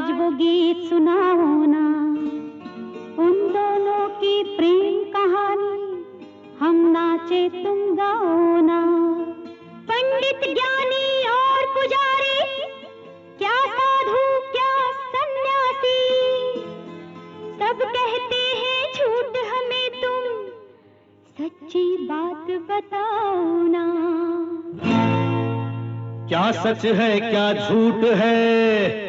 आज वो गीत सुनाओ ना, उन दोनों की प्रेम कहानी, हम नाचे तुम गाओ ना। पंडित ज्ञानी और पुजारी, क्या साधु क्या सन्यासी, सब कहते हैं झूठ हमें तुम सच्ची बात बताओ ना। क्या सच है क्या झूठ है,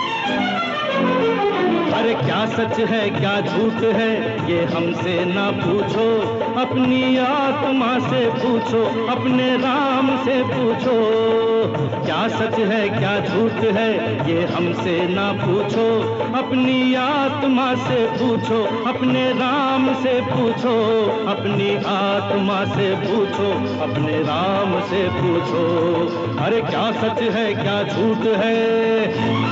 अरे क्या सच है क्या झूठ है, ये हमसे ना पूछो, अपनी आत्मा से पूछो, अपने राम से पूछो। क्या सच है क्या झूठ है, ये हमसे ना पूछो, अपनी आत्मा से पूछो, अपने राम से पूछो, अपनी आत्मा से पूछो, अपने राम से पूछो। अरे क्या सच है क्या झूठ है।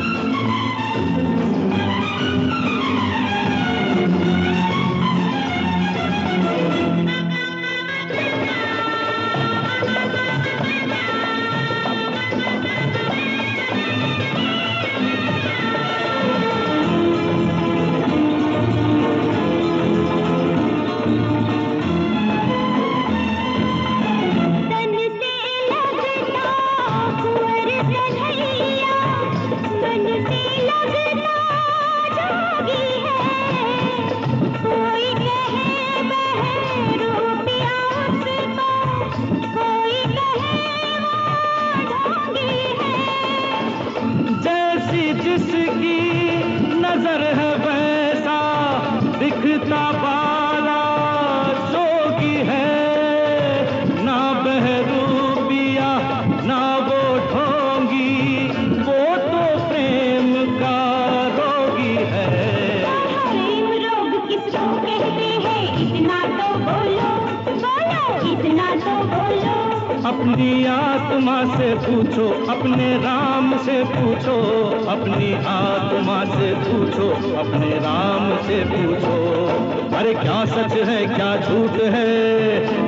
जिसकी नजर है वैसा दिखता बाला जोगी है, ना बहरूपिया ना वो ढोंगी, वो तो प्रेम का रोगी है। प्रेम रोग किसको कहते हैं, इतना तो बोलो बोलो, इतना तो बोलो। अपनी आत्मा से पूछो, अपने राम से पूछो, अपनी आत्मा से पूछो, अपने राम से पूछो। अरे क्या सच है क्या झूठ है।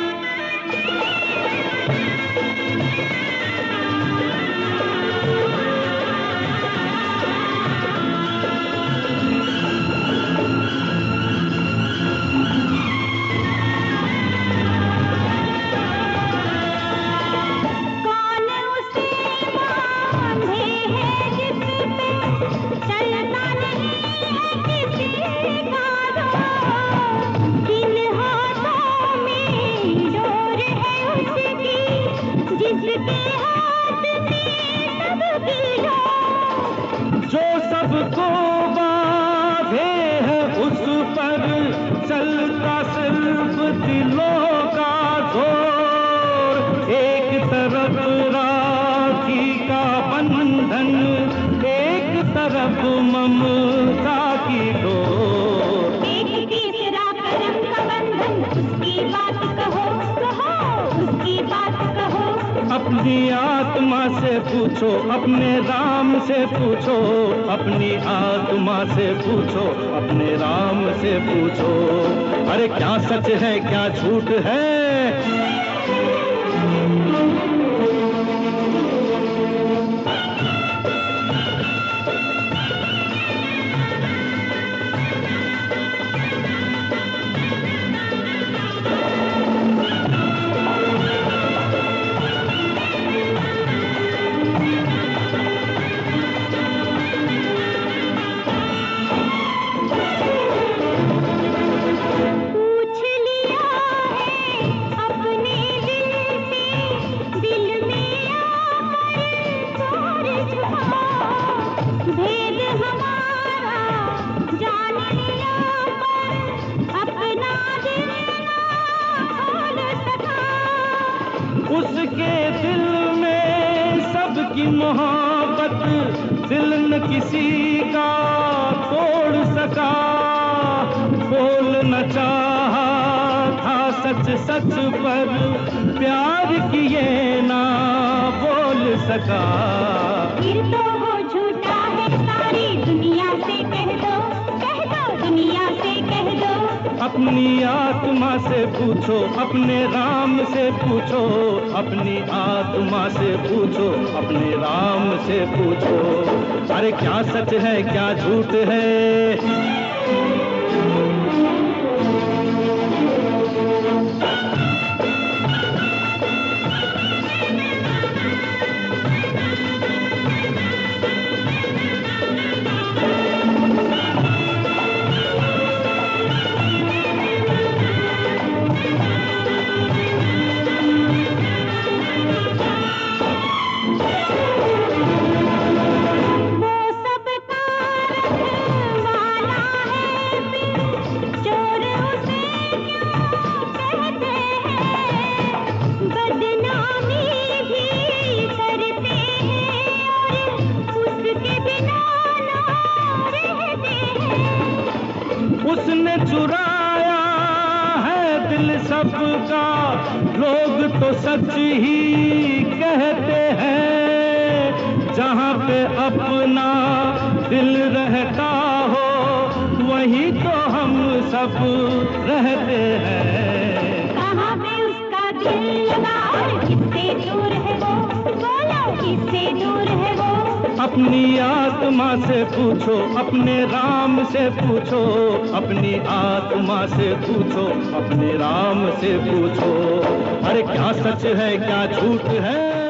जो सबको बांधे है उस पर चलता सिर्फ दिलों का जोर, एक तरफ राखी का बंधन, एक तरफ ममता की डोर। एक तीसरा करम का बंधन, उसकी बात कहो कहो, उसकी बात कहो। अपनी आत्मा से पूछो, अपने राम से पूछो, अपनी आत्मा से पूछो, अपने राम से पूछो। अरे क्या सच है क्या झूठ है। उसके दिल में सबकी मोहब्बत, दिल न किसी का तोड़ सका, बोल न चाहा था सच सच पर प्यार किए ना बोल सका। फिर तो वो झूठा है, सारी दुनिया से कह दो दुनिया से कह दो। अपनी आत्मा से पूछो, अपने राम से पूछो, अपनी आत्मा से पूछो, अपने राम से पूछो। अरे अरे क्या सच है क्या झूठ है। उसने चुराया है दिल सबका, लोग तो सच ही कहते हैं। जहाँ पे अपना दिल रहता हो वहीं तो हम सब रहते हैं। कहाँ पे उसका दिल लगा और किससे दूर है वो, बोलो किससे दूर है वो। अपनी आत्मा से पूछो, अपने राम से पूछो, अपनी आत्मा से पूछो, अपने राम से पूछो। अरे क्या सच है क्या झूठ है।